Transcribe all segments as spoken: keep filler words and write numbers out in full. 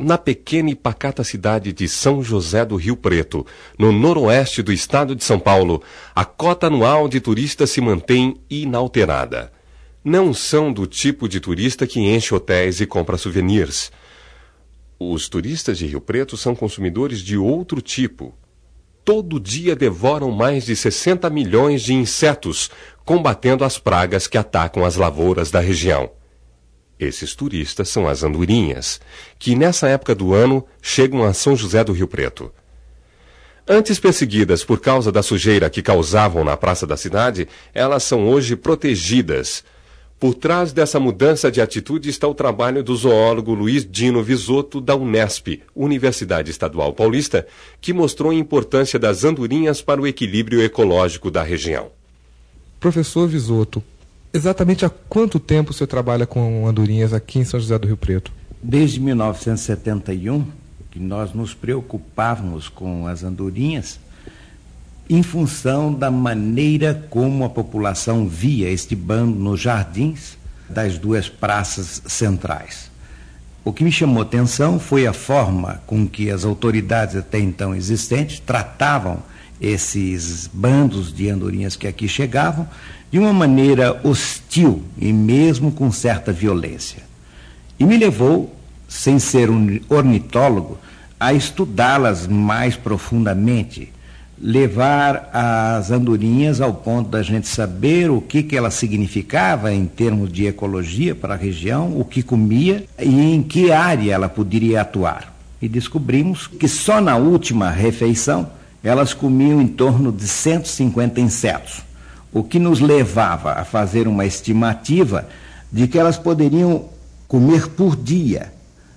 na pequena e pacata cidade de São José do Rio Preto, no noroeste do estado de São Paulo, a cota anual de turistas se mantém inalterada. Não são do tipo de turista que enche hotéis e compra souvenirs. Os turistas de Rio Preto são consumidores de outro tipo. Todo dia devoram mais de sessenta milhões de insetos, combatendo as pragas que atacam as lavouras da região. Esses turistas são as andorinhas, que nessa época do ano chegam a São José do Rio Preto. Antes perseguidas por causa da sujeira que causavam na praça da cidade, elas são hoje protegidas. Por trás dessa mudança de atitude está o trabalho do zoólogo Luiz Dino Visoto, da Unesp, Universidade Estadual Paulista, que mostrou a importância das andorinhas para o equilíbrio ecológico da região. Professor Visoto, exatamente há quanto tempo o senhor trabalha com andorinhas aqui em São José do Rio Preto? Desde mil novecentos e setenta e um, que nós nos preocupávamos com as andorinhas, em função da maneira como a população via este bando nos jardins das duas praças centrais. O que me chamou atenção foi a forma com que as autoridades até então existentes tratavam esses bandos de andorinhas que aqui chegavam de uma maneira hostil e mesmo com certa violência. E me levou, sem ser um ornitólogo, a estudá-las mais profundamente, levar as andorinhas ao ponto da gente saber o que, que ela significava em termos de ecologia para a região, o que comia e em que área ela poderia atuar. E descobrimos que só na última refeição elas comiam em torno de cento e cinquenta insetos, o que nos levava a fazer uma estimativa de que elas poderiam comer por dia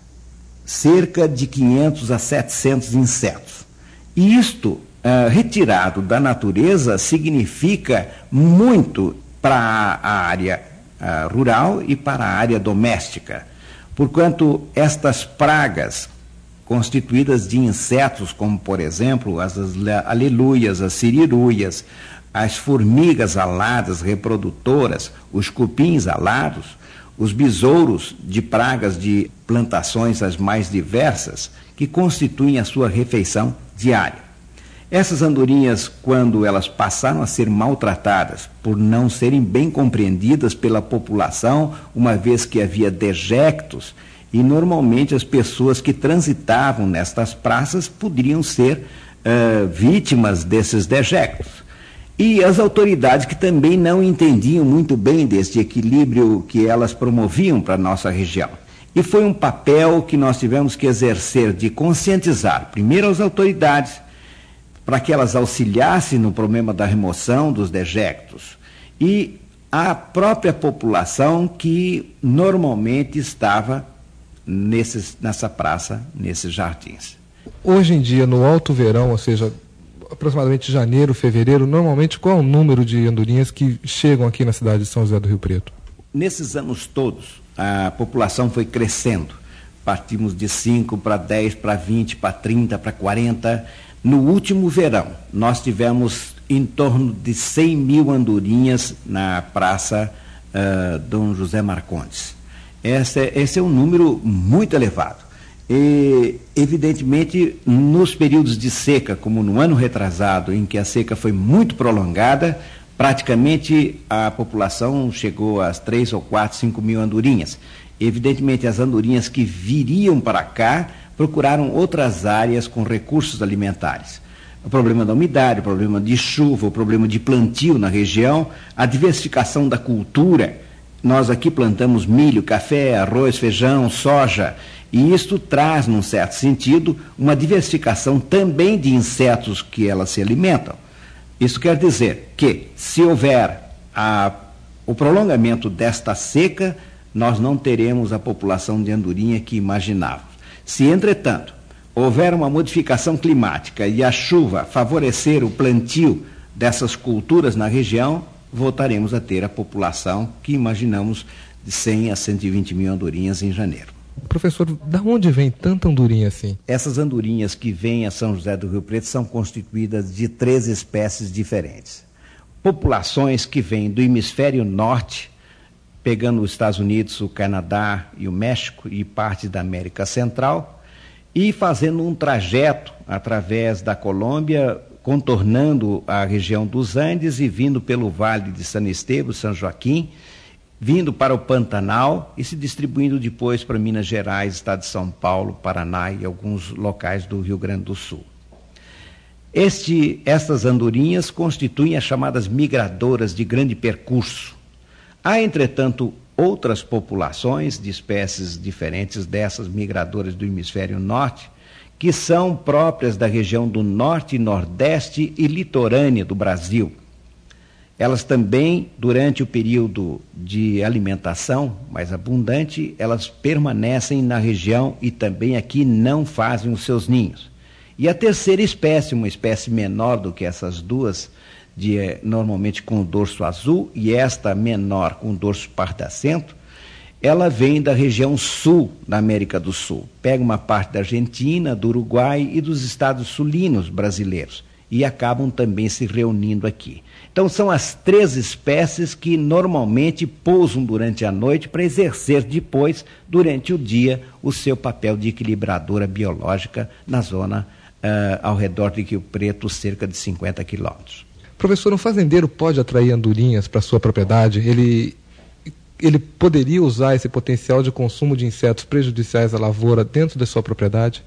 cerca de quinhentos a setecentos insetos. E isto, uh, retirado da natureza, significa muito para a área uh, rural e para a área doméstica, porquanto estas pragas constituídas de insetos, como por exemplo as aleluias, as siriruias, as formigas aladas reprodutoras, os cupins alados, os besouros de pragas de plantações as mais diversas, que constituem a sua refeição diária. Essas andorinhas, quando elas passaram a ser maltratadas por não serem bem compreendidas pela população, uma vez que havia dejectos, e normalmente as pessoas que transitavam nestas praças poderiam ser uh, vítimas desses dejectos. E as autoridades que também não entendiam muito bem deste equilíbrio que elas promoviam para a nossa região. E foi um papel que nós tivemos que exercer de conscientizar, primeiro as autoridades, para que elas auxiliassem no problema da remoção dos dejectos, e a própria população que normalmente estava nesses, nessa praça, nesses jardins. Hoje em dia, no alto verão, ou seja, aproximadamente janeiro, fevereiro, normalmente qual é o número de andorinhas que chegam aqui na cidade de São José do Rio Preto? Nesses anos todos, a população foi crescendo. Partimos de cinco para dez, para vinte, para trinta, para quarenta. No último verão, nós tivemos em torno de cem mil andorinhas na Praça uh, Dom José Marcondes. Esse, esse é um número muito elevado. E, evidentemente, nos períodos de seca, como no ano retrasado, em que a seca foi muito prolongada, praticamente a população chegou às três ou quatro, cinco mil andorinhas. Evidentemente, as andorinhas que viriam para cá procuraram outras áreas com recursos alimentares. O problema da umidade, o problema de chuva, o problema de plantio na região, a diversificação da cultura. Nós aqui plantamos milho, café, arroz, feijão, soja, e isto traz, num certo sentido, uma diversificação também de insetos que elas se alimentam. Isso quer dizer que, se houver a, o prolongamento desta seca, nós não teremos a população de andorinha que imaginávamos. Se, entretanto, houver uma modificação climática e a chuva favorecer o plantio dessas culturas na região, voltaremos a ter a população que imaginamos de cem a cento e vinte mil andorinhas em janeiro. Professor, de onde vem tanta andorinha assim? Essas andorinhas que vêm a São José do Rio Preto são constituídas de três espécies diferentes. Populações que vêm do hemisfério norte, pegando os Estados Unidos, o Canadá e o México e parte da América Central, e fazendo um trajeto através da Colômbia, contornando a região dos Andes e vindo pelo Vale de San Esteban, São Joaquim, vindo para o Pantanal e se distribuindo depois para Minas Gerais, estado de São Paulo, Paraná e alguns locais do Rio Grande do Sul. Este, estas andorinhas constituem as chamadas migradoras de grande percurso. Há, entretanto, outras populações de espécies diferentes dessas migradoras do hemisfério norte, que são próprias da região do norte, nordeste e litorânea do Brasil. Elas também, durante o período de alimentação mais abundante, elas permanecem na região e também aqui não fazem os seus ninhos. E a terceira espécie, uma espécie menor do que essas duas, de, normalmente com o dorso azul, e esta menor com o dorso pardacento, ela vem da região sul da América do Sul. Pega uma parte da Argentina, do Uruguai e dos estados sulinos brasileiros e acabam também se reunindo aqui. Então são as três espécies que normalmente pousam durante a noite para exercer depois, durante o dia, o seu papel de equilibradora biológica na zona uh, ao redor de Rio Preto, cerca de cinquenta quilômetros. Professor, um fazendeiro pode atrair andorinhas para sua propriedade? Ele... ele poderia usar esse potencial de consumo de insetos prejudiciais à lavoura dentro da sua propriedade?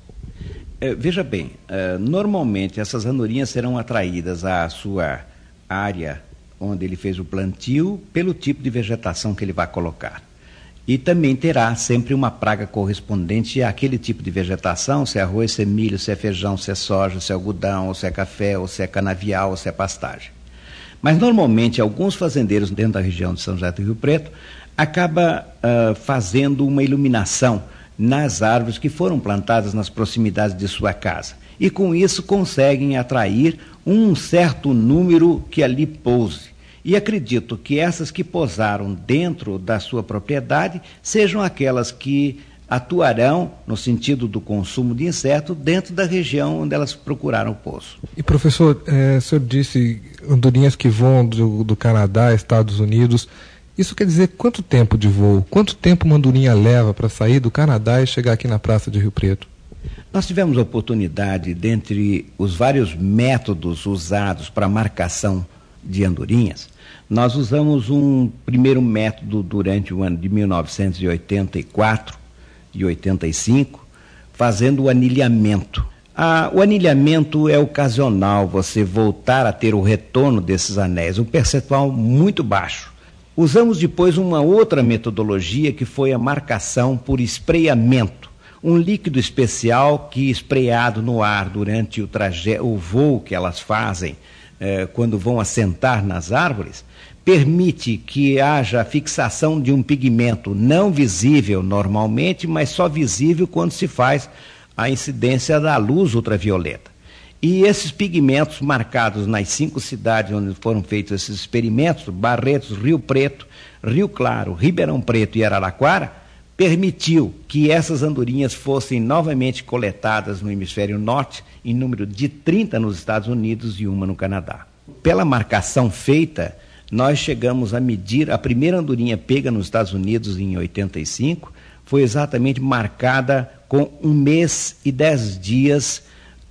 É, veja bem, é, normalmente essas andorinhas serão atraídas à sua área onde ele fez o plantio pelo tipo de vegetação que ele vai colocar. E também terá sempre uma praga correspondente àquele tipo de vegetação, se é arroz, se é milho, se é feijão, se é soja, se é algodão, ou se é café, ou se é canavial, ou se é pastagem. Mas normalmente alguns fazendeiros dentro da região de São José do Rio Preto acaba uh, fazendo uma iluminação nas árvores que foram plantadas nas proximidades de sua casa. E com isso conseguem atrair um certo número que ali pouse. E acredito que essas que pousaram dentro da sua propriedade sejam aquelas que atuarão no sentido do consumo de inseto dentro da região onde elas procuraram o pouso. E professor, é, o senhor disse andorinhas que voam do, do Canadá, Estados Unidos. Isso quer dizer quanto tempo de voo? Quanto tempo uma andorinha leva para sair do Canadá e chegar aqui na Praça de Rio Preto? Nós tivemos a oportunidade, dentre os vários métodos usados para marcação de andorinhas, nós usamos um primeiro método durante o ano de mil novecentos e oitenta e quatro e oitenta e cinco, fazendo o anilhamento. Ah, o anilhamento é ocasional, você voltar a ter o retorno desses anéis, um percentual muito baixo. Usamos depois uma outra metodologia que foi a marcação por espreamento, um líquido especial que, espreado no ar durante o, traje... o voo que elas fazem, eh, quando vão assentar nas árvores, permite que haja a fixação de um pigmento não visível normalmente, mas só visível quando se faz a incidência da luz ultravioleta. E esses pigmentos marcados nas cinco cidades onde foram feitos esses experimentos, Barretos, Rio Preto, Rio Claro, Ribeirão Preto e Araraquara, permitiu que essas andorinhas fossem novamente coletadas no hemisfério norte, em número de trinta nos Estados Unidos e uma no Canadá. Pela marcação feita, nós chegamos a medir, a primeira andorinha pega nos Estados Unidos em oitenta e cinco, foi exatamente marcada com um mês e dez dias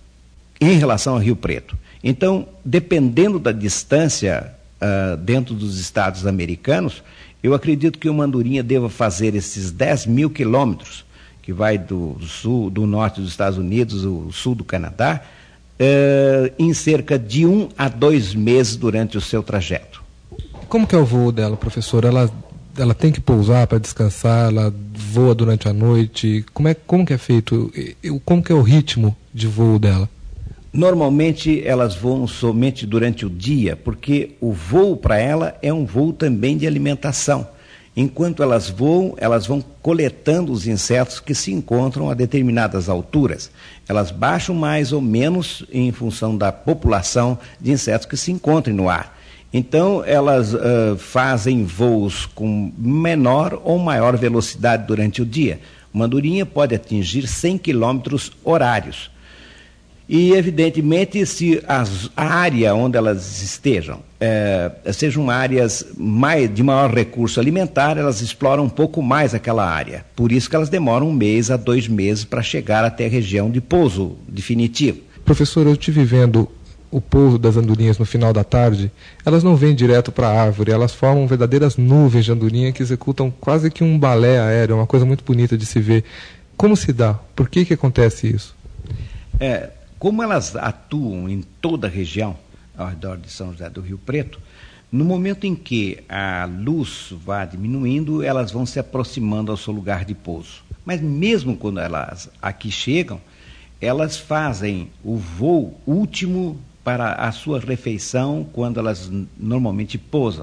em relação ao Rio Preto. Então, dependendo da distância uh, dentro dos estados americanos, eu acredito que uma andorinha deva fazer esses dez mil quilômetros, que vai do sul, do norte dos Estados Unidos, o sul do Canadá, uh, em cerca de um a dois meses durante o seu trajeto. Como que é o voo dela, professor? Ela, ela tem que pousar para descansar, ela voa durante a noite? Como, é, como que é feito? Como que é o ritmo de voo dela? Normalmente elas voam somente durante o dia, porque o voo para ela é um voo também de alimentação. Enquanto elas voam, elas vão coletando os insetos que se encontram a determinadas alturas. Elas baixam mais ou menos em função da população de insetos que se encontram no ar. Então, elas uh, fazem voos com menor ou maior velocidade durante o dia. Uma andorinha pode atingir cem quilômetros horários. E, evidentemente, se as, a área onde elas estejam é, sejam áreas mais, de maior recurso alimentar, elas exploram um pouco mais aquela área. Por isso que elas demoram um mês a dois meses para chegar até a região de pouso definitivo. Professor, eu estive vendo o pouso das andorinhas no final da tarde. Elas não vêm direto para a árvore, elas formam verdadeiras nuvens de andorinha que executam quase que um balé aéreo, uma coisa muito bonita de se ver. Como se dá? Por que que acontece isso? É, como elas atuam em toda a região ao redor de São José do Rio Preto, no momento em que a luz vai diminuindo, elas vão se aproximando ao seu lugar de pouso. Mas mesmo quando elas aqui chegam, elas fazem o voo último para a sua refeição quando elas normalmente pousam.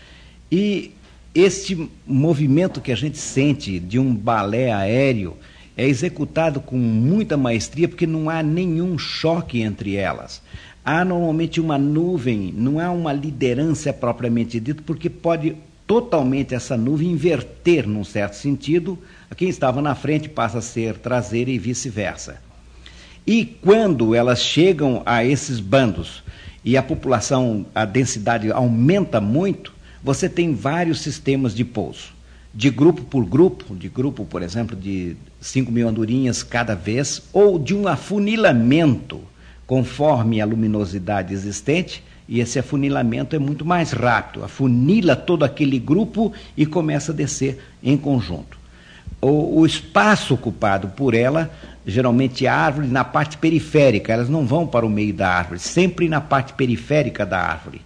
E este movimento que a gente sente de um balé aéreo é executado com muita maestria, porque não há nenhum choque entre elas. Há normalmente uma nuvem, não há uma liderança propriamente dita, porque pode totalmente essa nuvem inverter, num certo sentido, a quem estava na frente passa a ser traseira e vice-versa. E quando elas chegam a esses bandos e a população, a densidade aumenta muito, você tem vários sistemas de pouso. De grupo por grupo, de grupo, por exemplo, de cinco mil andorinhas cada vez, ou de um afunilamento, conforme a luminosidade existente, e esse afunilamento é muito mais rápido, afunila todo aquele grupo e começa a descer em conjunto. O, o espaço ocupado por ela, geralmente a árvore na parte periférica, elas não vão para o meio da árvore, sempre na parte periférica da árvore.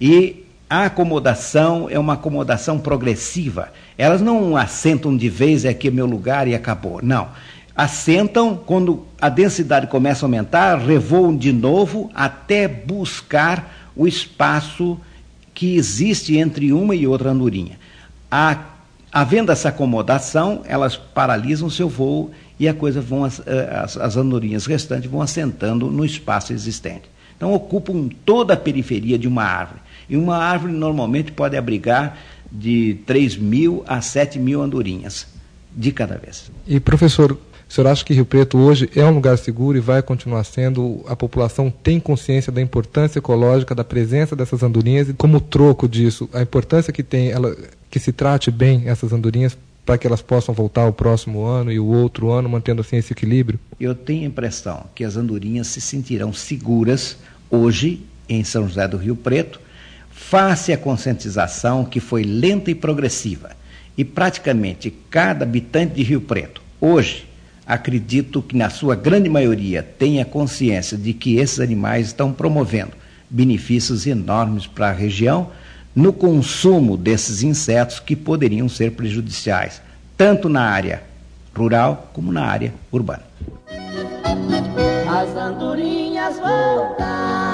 E a acomodação é uma acomodação progressiva. Elas não assentam de vez, é aqui é meu lugar e acabou. Não. Assentam quando a densidade começa a aumentar, revoam de novo até buscar o espaço que existe entre uma e outra andorinha. A, havendo essa acomodação, elas paralisam seu voo e a coisa vão, as, as, as andorinhas restantes vão assentando no espaço existente. Então ocupam toda a periferia de uma árvore. E uma árvore normalmente pode abrigar de três mil a sete mil andorinhas de cada vez. E, professor, o senhor acha que Rio Preto hoje é um lugar seguro e vai continuar sendo? A população tem consciência da importância ecológica, da presença dessas andorinhas e, como troco disso, a importância que tem ela, que se trate bem essas andorinhas para que elas possam voltar o próximo ano e o outro ano, mantendo assim esse equilíbrio? Eu tenho a impressão que as andorinhas se sentirão seguras hoje em São José do Rio Preto, face à conscientização que foi lenta e progressiva. E praticamente cada habitante de Rio Preto, hoje, acredito que na sua grande maioria tenha consciência de que esses animais estão promovendo benefícios enormes para a região no consumo desses insetos que poderiam ser prejudiciais, tanto na área rural como na área urbana. As andorinhas voltaram.